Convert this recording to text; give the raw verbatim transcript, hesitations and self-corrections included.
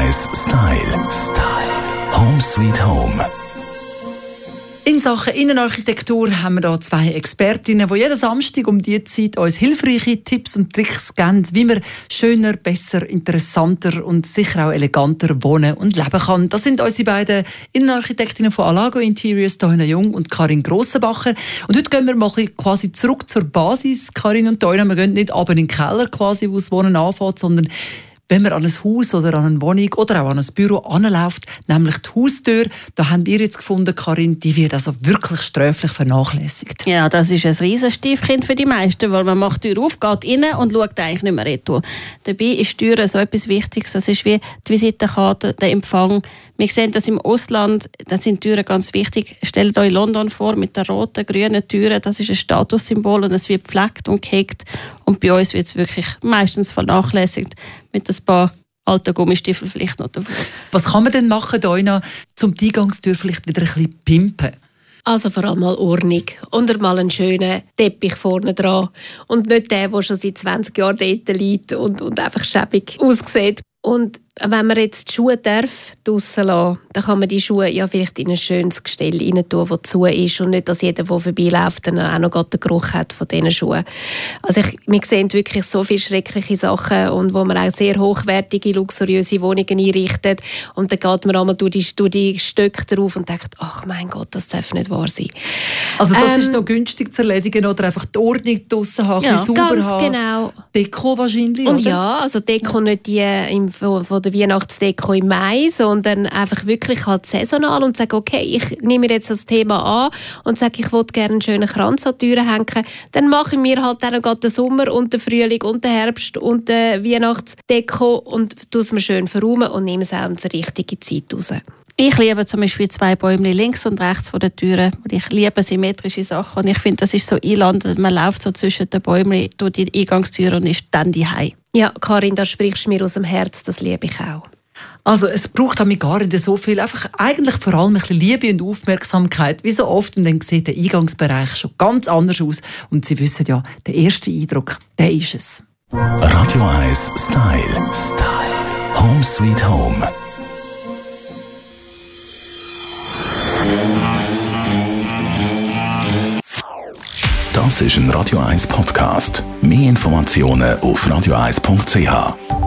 eins Style. Style. Home Sweet Home. In Sachen Innenarchitektur haben wir hier zwei Expertinnen, die jeden Samstag um diese Zeit uns hilfreiche Tipps und Tricks geben, wie man schöner, besser, interessanter und sicher auch eleganter wohnen und leben kann. Das sind unsere beiden Innenarchitektinnen von Alago Interiors, Doina Jung und Karin Grossenbacher. Und heute gehen wir mal quasi zurück zur Basis, Karin und Doina. Wir gehen nicht runter in den Keller, quasi, wo das Wohnen anfängt, sondern wenn man an ein Haus oder an eine Wohnung oder auch an ein Büro anläuft, nämlich die Haustür, da habt ihr jetzt gefunden, Karin, die wird also wirklich sträflich vernachlässigt. Ja, das ist ein Riesenstiefkind für die meisten, weil man macht die Tür auf, geht rein und schaut eigentlich nicht mehr retour. Dabei ist die Tür so etwas Wichtiges. Das ist wie die Visitenkarte, der Empfang. Wir sehen das im Ausland, da sind Türen ganz wichtig. Stellt euch London vor mit der roten, grünen Türen. Das ist ein Statussymbol und es wird gepflegt und gehegt. Und bei uns wird es wirklich meistens vernachlässigt mit ein paar alten Gummistiefeln vielleicht noch davor. Was kann man denn machen, Doina, um die Eingangstür vielleicht wieder ein bisschen pimpen? Also vor allem mal Ordnung und mal einen schönen Teppich vorne dran. Und nicht der, der schon seit zwanzig Jahren dort liegt und, und einfach schäbig aussieht. Und wenn man jetzt die Schuhe darf, draussen lassen, dann kann man die Schuhe ja vielleicht in ein schönes Gestell rein tun, das zu ist und nicht, dass jeder, der vorbeiläuft, dann auch noch den Geruch hat von diesen Schuhen. Also ich, wir sehen wirklich so viele schreckliche Sachen und wo man auch sehr hochwertige, luxuriöse Wohnungen einrichtet und dann geht man einmal durch die, durch die Stöcke drauf und denkt, ach mein Gott, das darf nicht wahr sein. Also das ähm, ist noch günstig zu erledigen oder einfach die Ordnung draussen haben, ja, sauber ganz haben. Genau. Deko wahrscheinlich, und oder? Ja, also Deko nicht die im, von, von der Weihnachtsdeko im Mai, sondern einfach wirklich halt saisonal und sagen, okay, ich nehme mir jetzt das Thema an und sage, ich will gerne einen schönen Kranz an die Türe hängen, dann mache ich mir halt dann gerade den Sommer und den Frühling und den Herbst und die Weihnachtsdeko und tue es mir schön verräumen und nehme es auch zur richtigen Zeit raus. Ich liebe zum Beispiel zwei Bäume links und rechts von der Türe. Ich liebe symmetrische Sachen und ich finde, das ist so einladend. Man läuft so zwischen den Bäumen durch die Eingangstür und ist dann daheim. Ja, Karin, da sprichst du mir aus dem Herz, das liebe ich auch. Also es braucht damit gar nicht so viel, einfach eigentlich vor allem ein bisschen Liebe und Aufmerksamkeit, wie so oft, und dann sieht der Eingangsbereich schon ganz anders aus und Sie wissen ja, der erste Eindruck, der ist es. Radio eins Style. Style. Home Sweet Home. Das ist ein Radio eins Podcast. Mehr Informationen auf radio eins punkt c h.